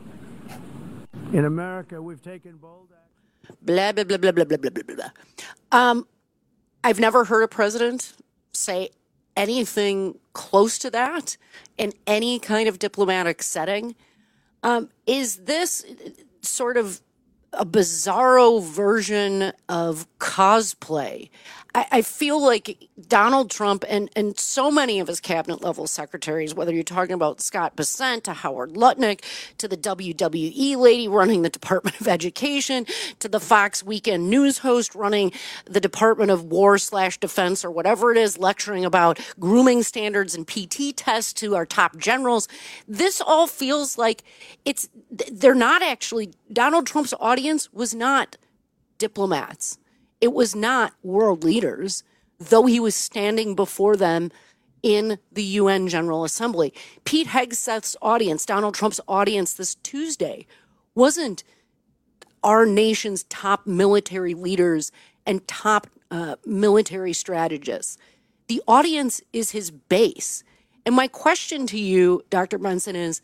In America, we've taken bold action. Blah, blah, blah, blah, blah, blah, blah, blah, blah. Um, I've never heard a president say anything close to that in any kind of diplomatic setting. Um, is this sort of a bizarro version of cosplay? I, I feel like Donald Trump and, and so many of his cabinet level secretaries, whether you're talking about Scott Bessent to Howard Lutnick to the W W E lady running the Department of Education to the Fox Weekend News host running the Department of War slash Defense or whatever it is, lecturing about grooming standards and P T tests to our top generals. This all feels like it's they're not actually Donald Trump's audience was not diplomats. It was not world leaders, though he was standing before them in the U N General Assembly. Pete Hegseth's audience, Donald Trump's audience this Tuesday, wasn't our nation's top military leaders and top uh, military strategists. The audience is his base. And my question to you, Doctor Benson, is,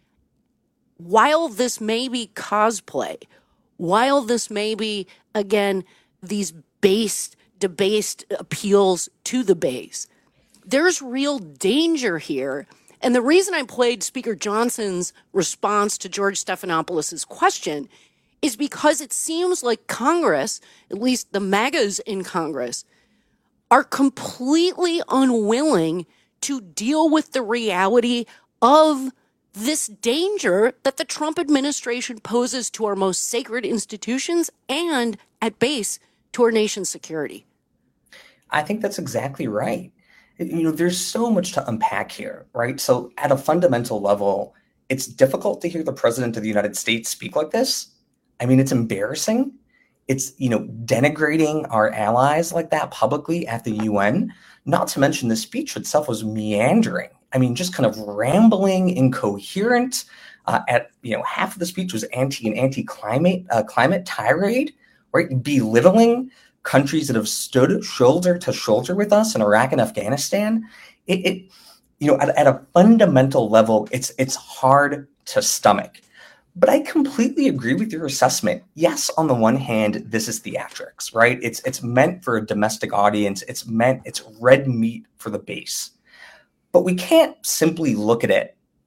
while this may be cosplay, while this may be, again, these based, debased appeals to the base, there's real danger here. And the reason I played Speaker Johnson's response to George Stephanopoulos' question is because it seems like Congress, at least the MAGAs in Congress, are completely unwilling to deal with the reality of this danger that the Trump administration poses to our most sacred institutions and, at base, to our nation's security. I think that's exactly right. You know, there's so much to unpack here, right? So at a fundamental level, it's difficult to hear the president of the United States speak like this. I mean, it's embarrassing. It's, you know, denigrating our allies like that publicly at the U N. Not to mention the speech itself was meandering. I mean, just kind of rambling, incoherent. Uh, at, you know, half of the speech was anti and anti-climate uh, climate tirade, right? Belittling countries that have stood shoulder to shoulder with us in Iraq and Afghanistan. It, it you know, at, at a fundamental level, it's it's hard to stomach. But I completely agree with your assessment. Yes, on the one hand, this is theatrics, right? It's it's meant for a domestic audience. It's meant, it's red meat for the base. But we can't simply look at it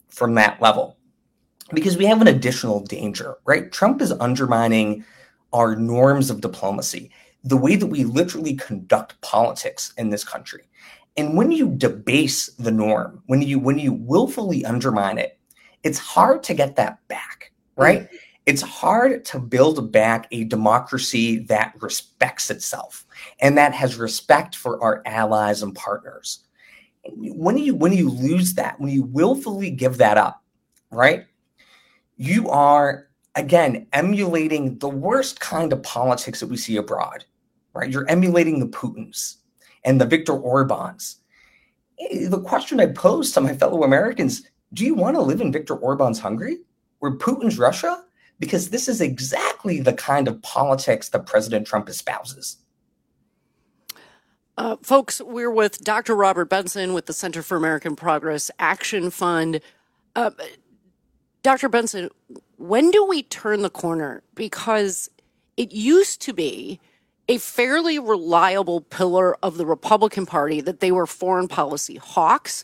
from that level. Because we have an additional danger, right? Trump is undermining our norms of diplomacy, the way that we literally conduct politics in this country. And when you debase the norm, when you when you willfully undermine it, it's hard to get that back, right? Mm-hmm. It's hard to build back a democracy that respects itself and that has respect for our allies and partners. When you when you lose that, when you willfully give that up, right? You are, again, emulating the worst kind of politics that we see abroad, right? You're emulating the Putins and the Viktor Orbáns. The question I pose to my fellow Americans, do you want to live in Viktor Orbán's Hungary or Putin's Russia? Because this is exactly the kind of politics that President Trump espouses. Uh, folks, we're with Doctor Robert Benson with the Center for American Progress Action Fund. Uh, Doctor Benson, when do we turn the corner? Because it used to be a fairly reliable pillar of the Republican Party that they were foreign policy hawks,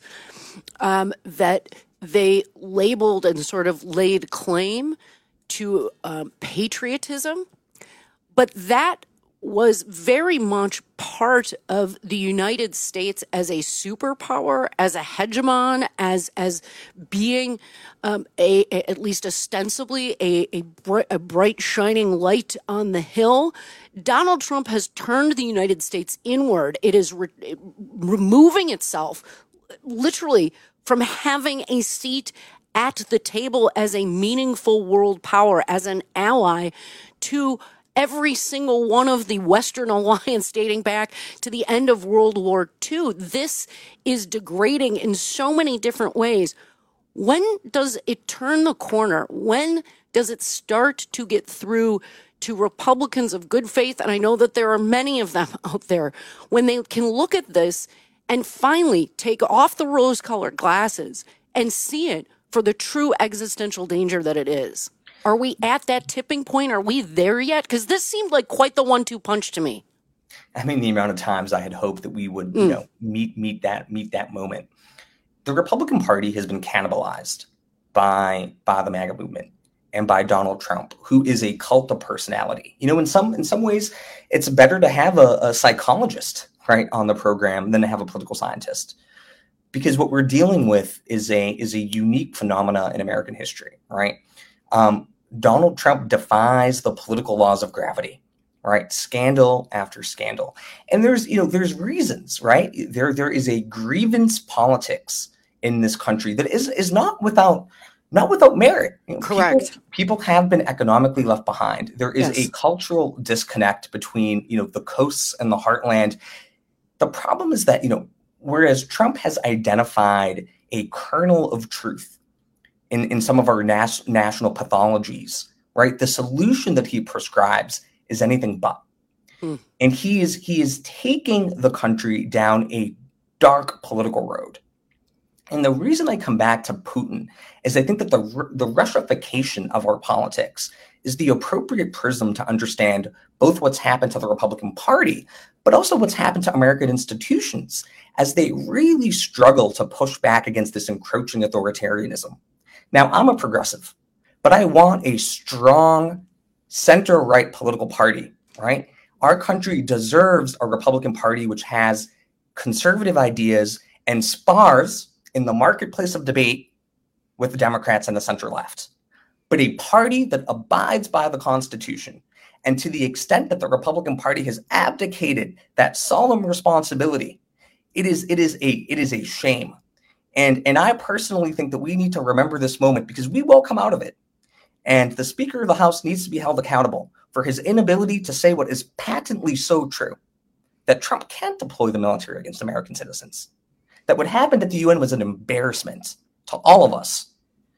um, that they labeled and sort of laid claim to um, patriotism. But that was very much part of the United States as a superpower, as a hegemon, as as being um, a, a at least ostensibly a a bright, a bright shining light on the hill. Donald Trump has turned the United States inward. It is re- removing itself literally from having a seat at the table as a meaningful world power, as an ally to every single one of the Western alliance dating back to the end of World War Two. This is degrading in so many different ways. When does it turn the corner? When does it start to get through to Republicans of good faith? And I know that there are many of them out there. When they can look at this and finally take off the rose-colored glasses and see it for the true existential danger that it is. Are we at that tipping point? Are we there yet? Because this seemed like quite the one two punch to me. I mean, the amount of times I had hoped that we would, mm. you know, meet meet that meet that moment. The Republican Party has been cannibalized by by the MAGA movement and by Donald Trump, who is a cult of personality. You know, in some in some ways, it's better to have a, a psychologist, right, on the program than to have a political scientist. Because what we're dealing with is a is a unique phenomena in American history, right? Um, Donald Trump defies the political laws of gravity, right? Scandal after scandal. And there's, you know, there's reasons, right? There, there is a grievance politics in this country that is, is not without, not without merit. You know, Correct. People, people have been economically left behind. There is Yes. a cultural disconnect between, you know, the coasts and the heartland. The problem is that, you know, whereas Trump has identified a kernel of truth in, in some of our nas- national pathologies, right? The solution that he prescribes is anything but. Hmm. And he is he is taking the country down a dark political road. And the reason I come back to Putin is I think that the, the Russification of our politics is the appropriate prism to understand both what's happened to the Republican Party, but also what's happened to American institutions as they really struggle to push back against this encroaching authoritarianism. Now, I'm a progressive, but I want a strong center-right political party, right? Our country deserves a Republican Party which has conservative ideas and spars in the marketplace of debate with the Democrats and the center-left, but a party that abides by the Constitution. And to the extent that the Republican Party has abdicated that solemn responsibility, it is it is a it is a shame. And, and I personally think that we need to remember this moment because we will come out of it. And the Speaker of the House needs to be held accountable for his inability to say what is patently so true, that Trump can't deploy the military against American citizens. That what happened at the U N was an embarrassment to all of us.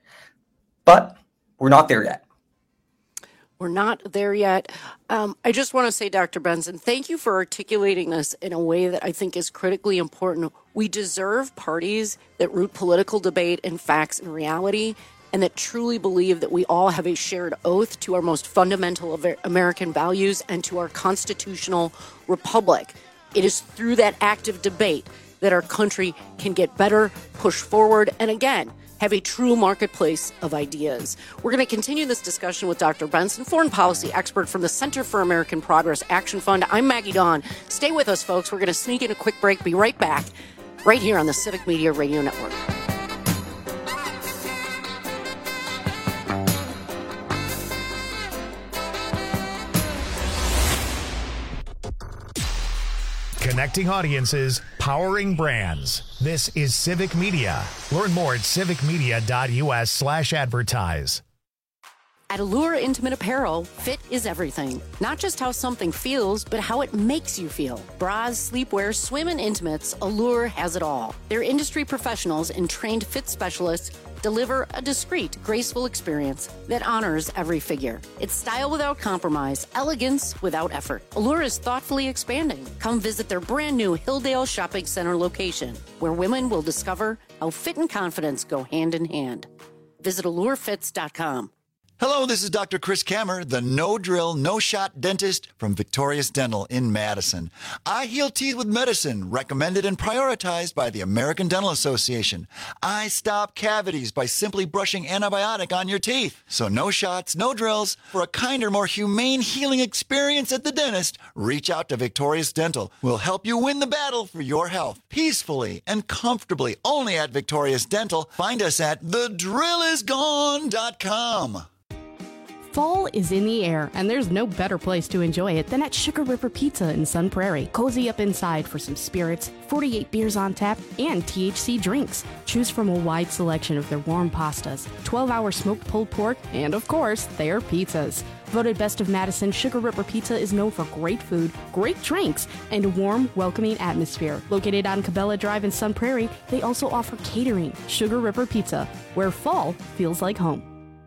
But we're not there yet. We're not there yet. Um, I just want to say, Doctor Benson, thank you for articulating this in a way that I think is critically important. We deserve parties that root political debate in facts and reality, and that truly believe that we all have a shared oath to our most fundamental of American values and to our constitutional republic. It is through that active debate that our country can get better, push forward, and again, have a true marketplace of ideas. We're going to continue this discussion with Doctor Benson, foreign policy expert from the Center for American Progress Action Fund. I'm Maggie Dawn. Stay with us, folks. We're going to sneak in a quick break. Be right back, right here on the Civic Media Radio Network. Connecting audiences, powering brands. This is Civic Media. Learn more at civicmedia.us slash advertise. At Allure Intimate Apparel, fit is everything. Not just how something feels, but how it makes you feel. Bras, sleepwear, swim, and intimates, Allure has it all. Their industry professionals and trained fit specialists deliver a discreet, graceful experience that honors every figure. It's style without compromise, elegance without effort. Allure is thoughtfully expanding. Come visit their brand new Hilldale Shopping Center location, where women will discover how fit and confidence go hand in hand. Visit allure fits dot com. Hello, this is Doctor Chris Kammer, the no-drill, no-shot dentist from Victorious Dental in Madison. I heal teeth with medicine, recommended and prioritized by the American Dental Association. I stop cavities by simply brushing antibiotic on your teeth. So no shots, no drills. For a kinder, more humane healing experience at the dentist, reach out to Victorious Dental. We'll help you win the battle for your health, peacefully and comfortably, only at Victorious Dental. Find us at the drill is gone dot com. Fall is in the air, and there's no better place to enjoy it than at Sugar River Pizza in Sun Prairie. Cozy up inside for some spirits, forty-eight beers on tap, and T H C drinks. Choose from a wide selection of their warm pastas, twelve-hour smoked pulled pork, and of course, their pizzas. Voted Best of Madison, Sugar River Pizza is known for great food, great drinks, and a warm, welcoming atmosphere. Located on Cabela Drive in Sun Prairie, they also offer catering. Sugar River Pizza, where fall feels like home.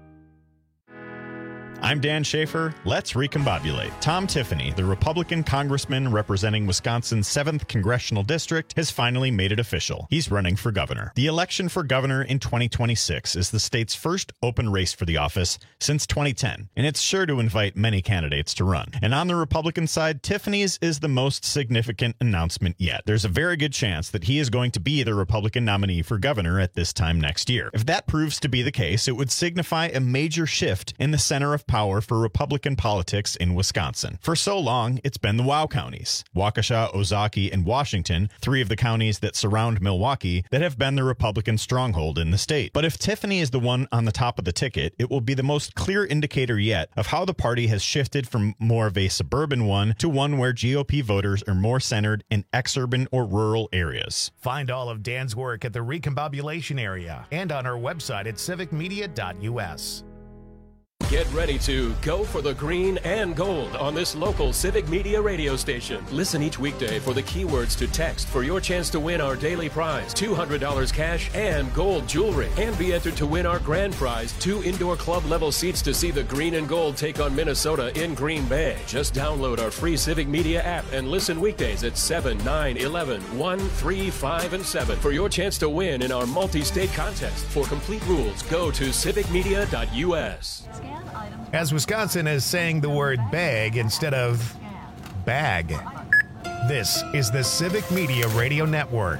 I'm Dan Schaefer. Let's recombobulate. Tom Tiffany, the Republican congressman representing Wisconsin's seventh Congressional District, has finally made it official. He's running for governor. The election for governor in twenty twenty-six is the state's first open race for the office since twenty ten, and it's sure to invite many candidates to run. And on the Republican side, Tiffany's is the most significant announcement yet. There's a very good chance that he is going to be the Republican nominee for governor at this time next year. If that proves to be the case, it would signify a major shift in the center of power for Republican politics in Wisconsin. For so long, it's been the WOW counties, Waukesha, Ozaukee, and Washington, three of the counties that surround Milwaukee, that have been the Republican stronghold in the state. But if Tiffany is the one on the top of the ticket, it will be the most clear indicator yet of how the party has shifted from more of a suburban one to one where G O P voters are more centered in exurban or rural areas. Find all of Dan's work at the Recombobulation area and on our website at civic media dot u s. Get ready to go for the green and gold on this local Civic Media radio station. Listen each weekday for the keywords to text for your chance to win our daily prize, two hundred dollars cash and gold jewelry. And be entered to win our grand prize, two indoor club level seats to see the green and gold take on Minnesota in Green Bay. Just download our free Civic Media app and listen weekdays at seven, nine, eleven, one, three, five, and seven for your chance to win in our multi-state contest. For complete rules, go to civic media dot u s. As Wisconsin is saying the word bag instead of bag. This is the Civic Media Radio Network.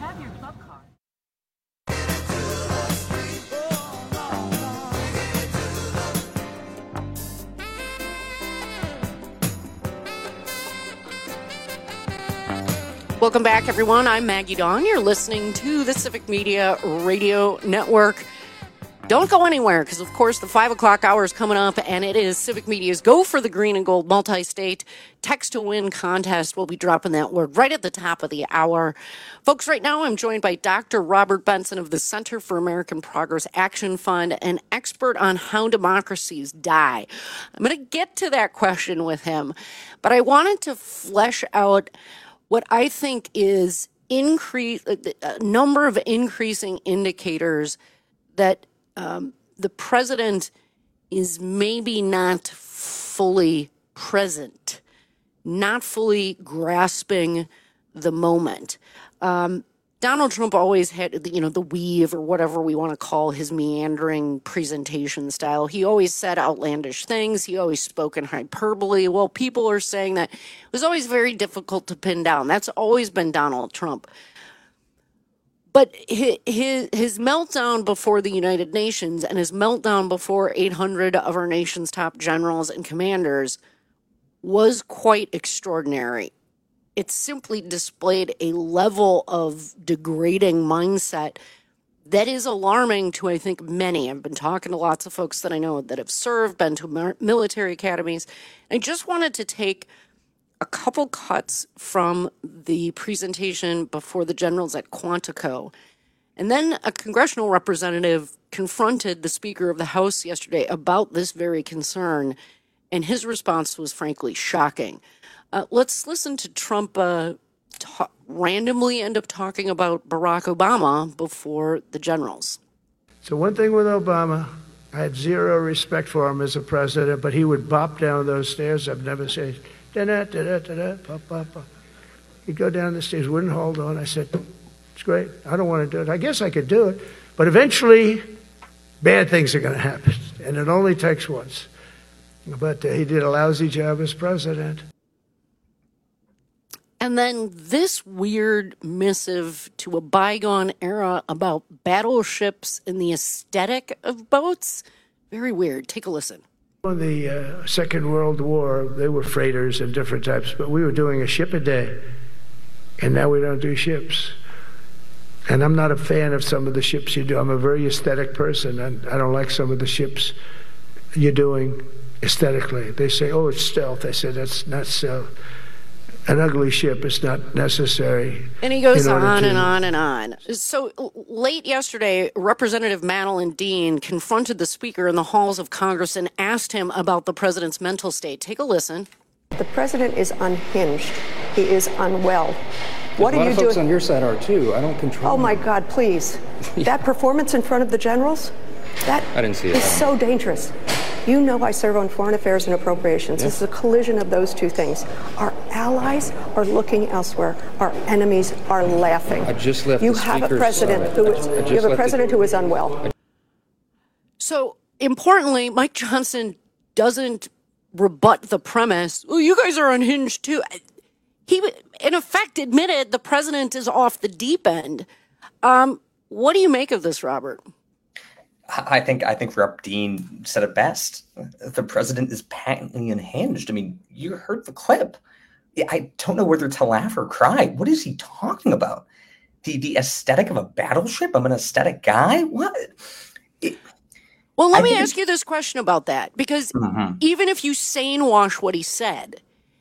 Welcome back, everyone. I'm Maggie Dawn. You're listening to the Civic Media Radio Network. Don't go anywhere, because, of course, the five o'clock hour is coming up, and it is Civic Media's Go for the Green and Gold Multi-State Text-to-Win contest. We'll be dropping that word right at the top of the hour. Folks, right now I'm joined by Doctor Robert Benson of the Center for American Progress Action Fund, an expert on how democracies die. I'm going to get to that question with him, but I wanted to flesh out what I think is increase a number of increasing indicators that Um, the president is maybe not fully present, not fully grasping the moment. Um, Donald Trump always had, you know, the weave or whatever we want to call his meandering presentation style. He always said outlandish things. He always spoke in hyperbole. Well, people are saying that it was always very difficult to pin down. That's always been Donald Trump. But his, his his meltdown before the United Nations and his meltdown before eight hundred of our nation's top generals and commanders was quite extraordinary. It simply displayed a level of degrading mindset that is alarming to, I think, many. I've been talking to lots of folks that I know that have served, been to military academies. I just wanted to take a couple cuts from the presentation before the generals at Quantico. And then a congressional representative confronted the Speaker of the House yesterday about this very concern, and his response was frankly shocking. Uh, let's listen to Trump uh, ta- randomly end up talking about Barack Obama before the generals. So one thing with Obama, I had zero respect for him as a president, but he would bop down those stairs. I've never said, da-da, da-da, da-da, pop, pop, pop. He'd go down the stairs, wouldn't hold on. I said, it's great. I don't want to do it. I guess I could do it. But eventually, bad things are going to happen. And it only takes once. But uh, he did a lousy job as president. And then this weird missive to a bygone era about battleships and the aesthetic of boats. Very weird. Take a listen. In the uh, Second World War, they were freighters and different types, but we were doing a ship a day, and now we don't do ships. And I'm not a fan of some of the ships you do. I'm a very aesthetic person, and I don't like some of the ships you're doing aesthetically. They say, oh, it's stealth. I said, that's not stealth. An ugly ship is not necessary. And he goes on to... and on and on. So late yesterday, Representative Madeline Dean confronted the Speaker in the halls of Congress and asked him about the president's mental state. Take a listen. The president is unhinged. He is unwell. What are you doing? A lot of folks doing? on your side are too. I don't control. Oh my God! Please, that performance in front of the generals, that I didn't see it. is so dangerous. You know I serve on Foreign Affairs and Appropriations. Yeah. It's a collision of those two things. Our allies are looking elsewhere. Our enemies are laughing. I just left you the have a speaker's president side. who is, I just you have a left president the... who is unwell. So importantly, Mike Johnson doesn't rebut the premise. Well, you guys are unhinged too. He, in effect, admitted the president is off the deep end. Um, what do you make of this, Robert? I think I think Rep Dean said it best. The president is patently unhinged. I mean, you heard the clip. I don't know whether to laugh or cry. What is he talking about? The the aesthetic of a battleship? I'm an aesthetic guy? What? It, well, let I me ask you this question about that, because mm-hmm. even if you sane wash what he said,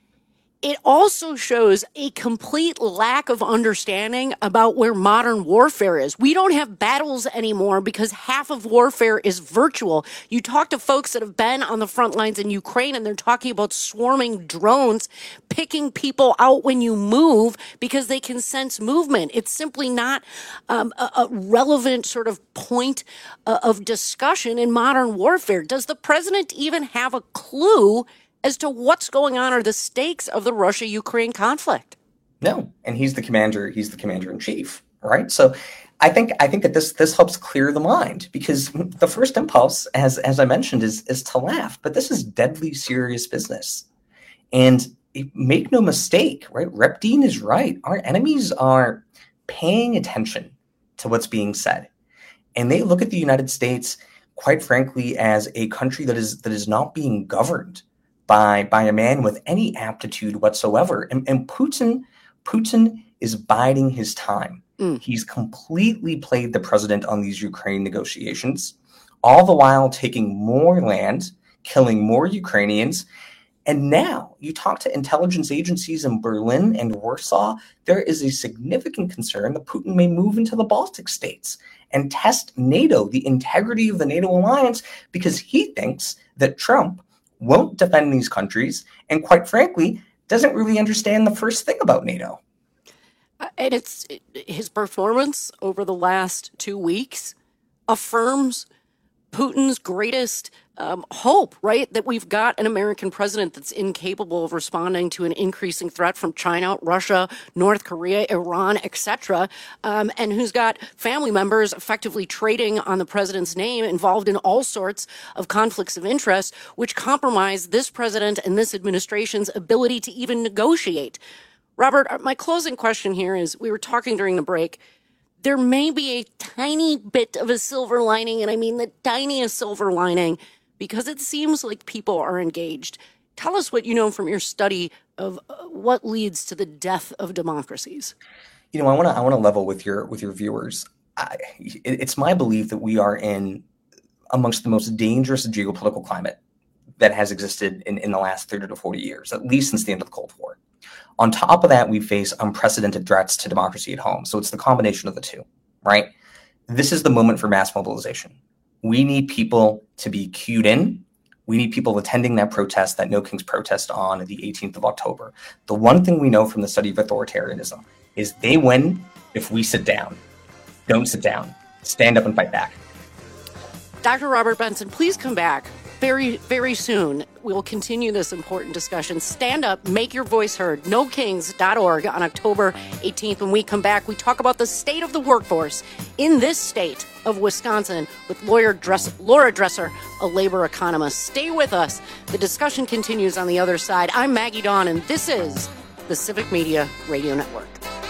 it also shows a complete lack of understanding about where modern warfare is. We don't have battles anymore because half of warfare is virtual. You talk to folks that have been on the front lines in Ukraine, and they're talking about swarming drones, picking people out when you move because they can sense movement. It's simply not um, a, a relevant sort of point uh, of discussion in modern warfare. Does the president even have a clue as to what's going on or the stakes of the Russia-Ukraine conflict? No, and he's the commander. He's the commander in chief, right? So, I think I think that this this helps clear the mind, because the first impulse, as as I mentioned, is is to laugh, but this is deadly serious business. And make no mistake, right? Rep Dean is right. Our enemies are paying attention to what's being said, and they look at the United States, quite frankly, as a country that is that is not being governed by by a man with any aptitude whatsoever. And, and Putin, Putin is biding his time. Mm. He's completely played the president on these Ukraine negotiations, all the while taking more land, killing more Ukrainians. And now you talk to intelligence agencies in Berlin and Warsaw, there is a significant concern that Putin may move into the Baltic states and test NATO, the integrity of the NATO alliance, because he thinks that Trump won't defend these countries, and quite frankly, doesn't really understand the first thing about NATO. Uh, and it's it, his performance over the last two weeks affirms Putin's greatest um, hope, right? That we've got an American president that's incapable of responding to an increasing threat from China, Russia, North Korea, Iran, et cetera, um, and who's got family members effectively trading on the president's name, involved in all sorts of conflicts of interest, which compromise this president and this administration's ability to even negotiate. Robert, my closing question here is, we were talking during the break, there may be a tiny bit of a silver lining, and I mean the tiniest silver lining, because it seems like people are engaged. Tell us what you know from your study of uh, what leads to the death of democracies. You know, I want to I want to level with your with your viewers. I, it, it's my belief that we are in amongst the most dangerous geopolitical climate that has existed in, in the last thirty to forty years, at least since the end of the Cold War. On top of that, we face unprecedented threats to democracy at home. So it's the combination of the two, right? This is the moment for mass mobilization. We need people to be cued in. We need people attending that protest, that No Kings protest on the eighteenth of October. The one thing we know from the study of authoritarianism is they win if we sit down. Don't sit down. Stand up and fight back. Doctor Robert Benson, please come back very, very soon. We will continue this important discussion. Stand up, make your voice heard. no kings dot org on October eighteenth. When we come back, we talk about the state of the workforce in this state of Wisconsin with lawyer Dress- Laura Dresser, a labor economist. Stay with us. The discussion continues on the other side. I'm Maggie Dawn, and this is the Civic Media Radio Network.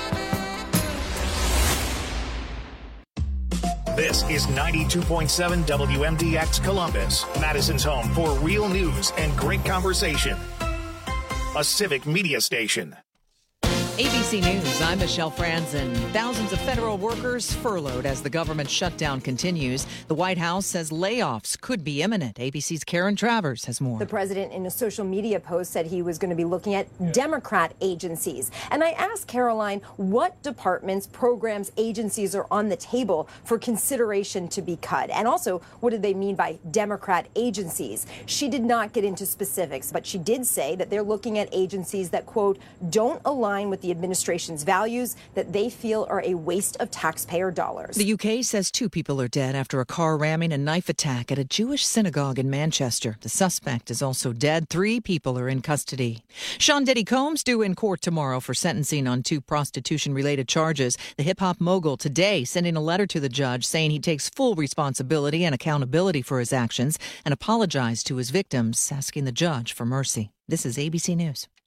This is ninety-two point seven W M D X Columbus, Madison's home for real news and great conversation. A Civic Media station. A B C News, I'm Michelle Franzen. Thousands of federal workers furloughed as the government shutdown continues. The White House says layoffs could be imminent. A B C's Karen Travers has more. The president in a social media post said he was going to be looking at Democrat agencies. And I asked Caroline what departments, programs, agencies are on the table for consideration to be cut. And also, what did they mean by Democrat agencies? She did not get into specifics, but she did say that they're looking at agencies that, quote, don't align with the administration's values, that they feel are a waste of taxpayer dollars. The U K says two people are dead after a car ramming and knife attack at a Jewish synagogue in Manchester. The suspect is also dead. Three people are in custody. Sean Diddy Combs due in court tomorrow for sentencing on two prostitution-related charges. The hip-hop mogul today sending a letter to the judge saying he takes full responsibility and accountability for his actions and apologized to his victims, asking the judge for mercy. This is A B C News.